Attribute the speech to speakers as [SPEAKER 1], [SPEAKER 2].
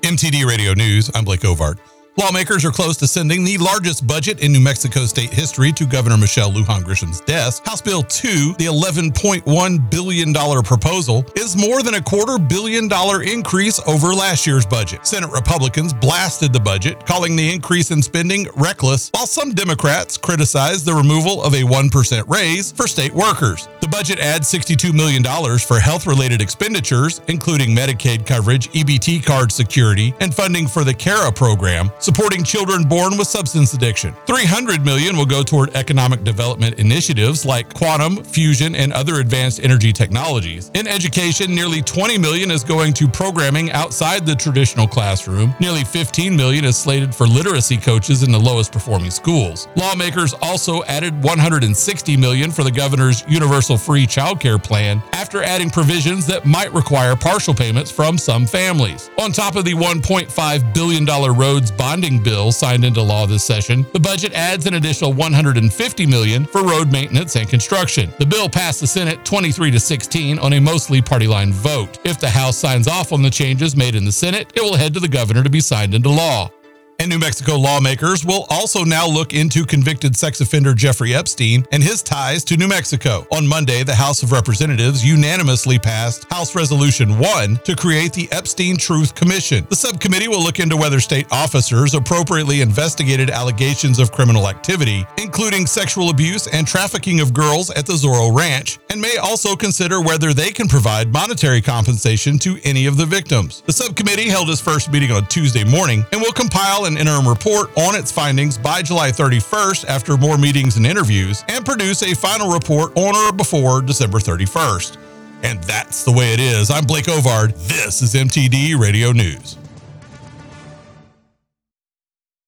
[SPEAKER 1] MTD Radio News, I'm Blake Ovard. Lawmakers are close to sending the largest budget in New Mexico state history to Governor Michelle Lujan Grisham's desk. House Bill 2, the $11.1 billion proposal, is more than a $250 million increase over last year's budget. Senate Republicans blasted the budget, calling the increase in spending reckless, while some Democrats criticized the removal of a 1% raise for state workers. The budget adds $62 million for health-related expenditures, including Medicaid coverage, EBT card security, and funding for the CARA program, supporting children born with substance addiction. $300 million will go toward economic development initiatives like quantum, fusion, and other advanced energy technologies. In education, nearly $20 million is going to programming outside the traditional classroom. Nearly $15 million is slated for literacy coaches in the lowest performing schools. Lawmakers also added $160 million for the governor's universal free childcare plan after adding provisions that might require partial payments from some families. On top of the $1.5 billion roads bonding bill signed into law this session, the budget adds an additional $150 million for road maintenance and construction. The bill passed the Senate 23-16 on a mostly party line vote. If the House signs off on the changes made in the Senate, it will head to the governor to be signed into law. And New Mexico lawmakers will also now look into convicted sex offender Jeffrey Epstein and his ties to New Mexico. On Monday, the House of Representatives unanimously passed House Resolution 1 to create the Epstein Truth Commission. The subcommittee will look into whether state officers appropriately investigated allegations of criminal activity, including sexual abuse and trafficking of girls at the Zorro Ranch, and may also consider whether they can provide monetary compensation to any of the victims. The subcommittee held its first meeting on Tuesday morning and will compile an interim report on its findings by July 31st after more meetings and interviews, and produce a final report on or before December 31st. And that's the way it is. I'm Blake Ovard. This is MTD Radio News.